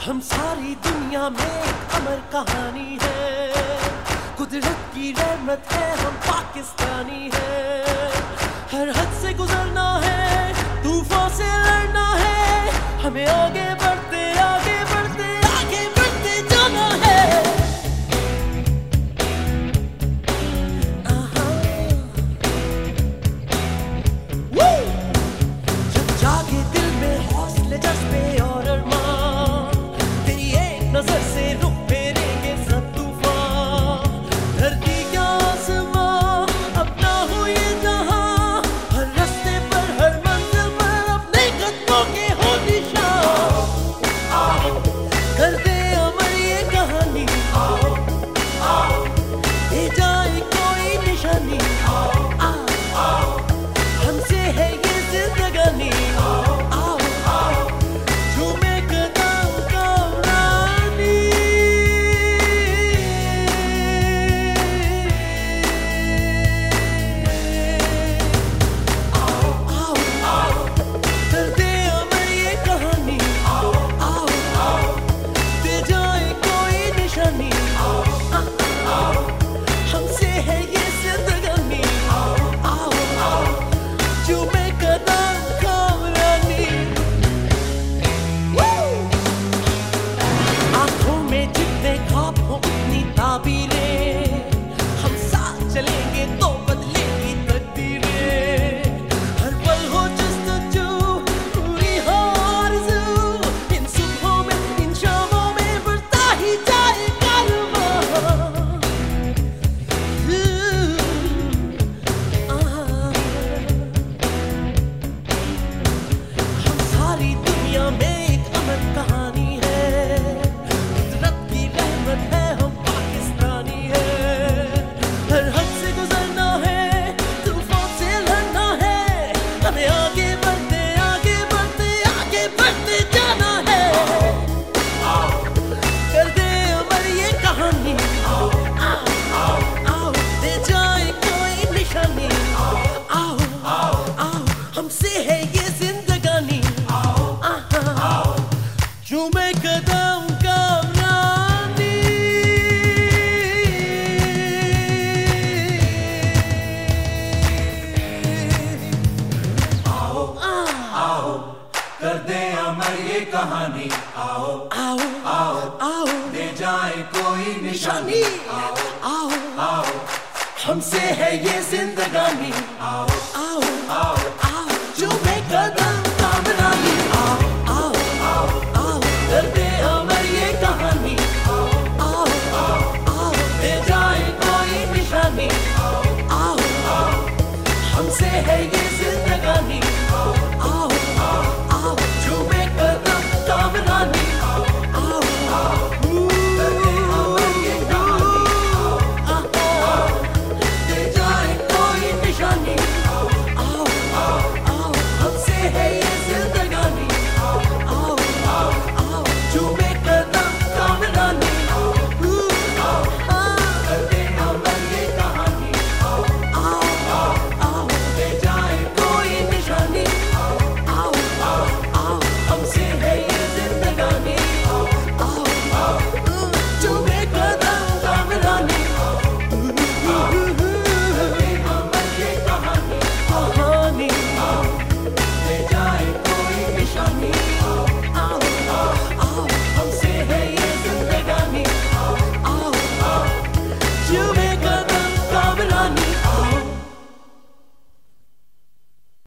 हम सारी दुनिया में एक अमर कहानी है, कुदरत की रहमत है, हम पाकिस्तानी है। हर हद से गुजरना है, तूफान से लड़ना है, हमें आगे बढ़ते आगे बढ़ते आगे बढ़ते जाना है। जब जागे दिल में हौसले जज्बे और अरमान, तेरी एक नजर से रुख फेरेंगे सब तूफान। धरती क्या आसमां, अपना हो ये जहां, हर रास्ते पर हर मंजिल पर अपने कदमों के हो निशान। कर दे अमर ये कहानी, दे जाए कोई निशानी, हमसे है ये जिंदगानी। झूमे कदम कामरानी, कर दे अमर ये कहानी, दे जाए कोई निशानी, हमसे है ये जिंदगानी। झूमे कदम कामरानी। आंखों में जितने ख्वाब हो उतनी ताबीरें, हम साथ चलेंगे तो बदलेंगी तकदीरें। हर पल हो जस्तजू, पूरी हो आरज़ू, इन सुबहों में इन शामों में बढ़ता ही जाए कारवां। हम सारी दुनिया में एक अमर कहानी है, कुदरत की रहमत है, हम पाकिस्तानी है। हर हद से गुजरना है, तूफान से लड़ना है, हमें आगे बढ़ते आगे बढ़ते आगे बढ़ते जाना है। कर दे अमर ये कहानी, दे जाए कोई निशानी, हमसे है ये जिंदगानी। झूमे कदम कामरानी। कर दे अमर ये कहानी, आओ आओ आओ आओ दे जाए कोई निशानी, आओ आओ हमसे है ये जिंदगानी। आओ आओ आओ आओ झूमे कदम कामरानी। आओ आओ आओ आओ कर दे अमर ये कहानी, आओ आओ दे जाए कोई निशानी, आओ हमसे है ये जिंदगानी। आओ आओ झूमे कदम कामरानी, आओ कर दे अमर ये कहानी, दे जाए कोई निशानी, आओ आओ हमसे है ये जिंदगानी। आओ आओ झूमे कदम कामरानी, कर दे अमर ये कहानी, आओ दे जाए कोई निशानी, आओ आओ हमसे है ये जिंदगानी। झूमे कदम कामरानी। कर दे अमर ये कहानी, कहानी दे जाए कोई निशानी, आओ आओ हमसे है ये जिंदगानी। आओ झूमे